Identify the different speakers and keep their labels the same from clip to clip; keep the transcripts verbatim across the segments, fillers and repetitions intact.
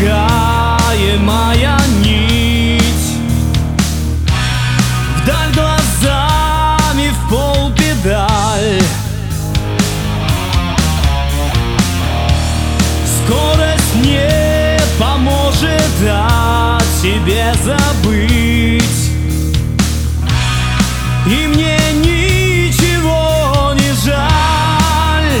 Speaker 1: слагаемая нить. Вдаль глазами в пол педаль. Скорость не поможет о тебе забыть, и мне ничего не жаль.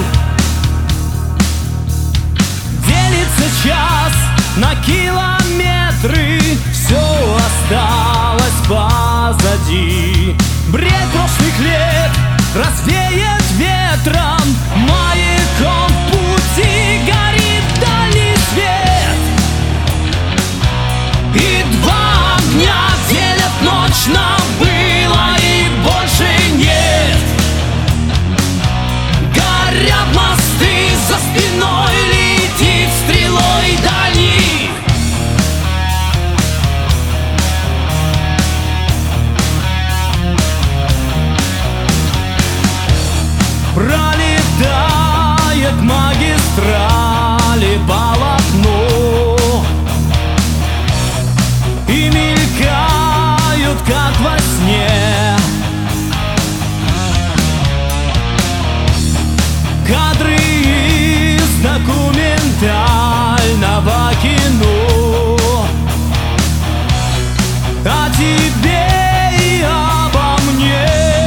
Speaker 1: Делится час на километры, все осталось позади. Бред прошлых лет развеет ветром, маяком в пути горит дальний свет. И два огня делят ночь на было и больше нет. Горят мосты, за спиной летит стрелой дальний. Пролетает магистрали полотно, и мелькают, как во сне, кадры из документального кино о тебе и обо мне.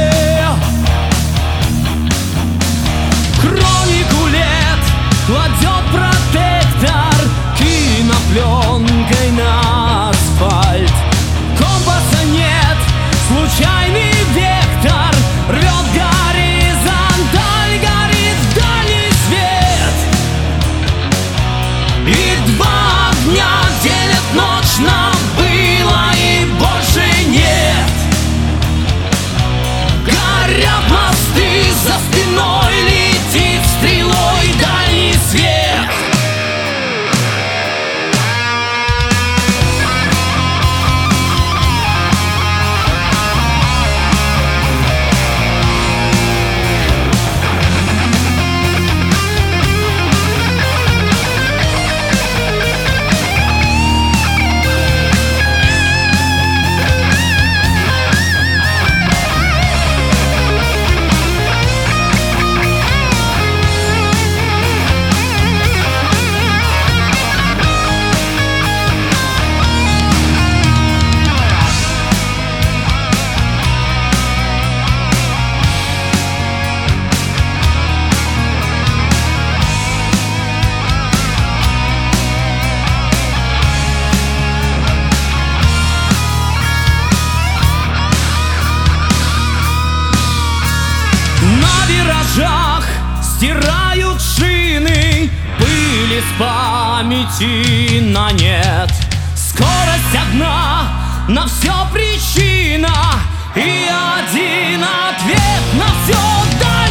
Speaker 1: Хронику лет кладет протектор кинопленкой на асфальт. Компаса нет, случайный вектор рвет горизонталь, горит дальний свет. И два огня делят ночь на было и больше нет. Горят мосты, за спиной летит стрелой дальний свет. На виражах стирают шины, пыли с памяти на нет. Скорость одна, на все причина, и один ответ на все.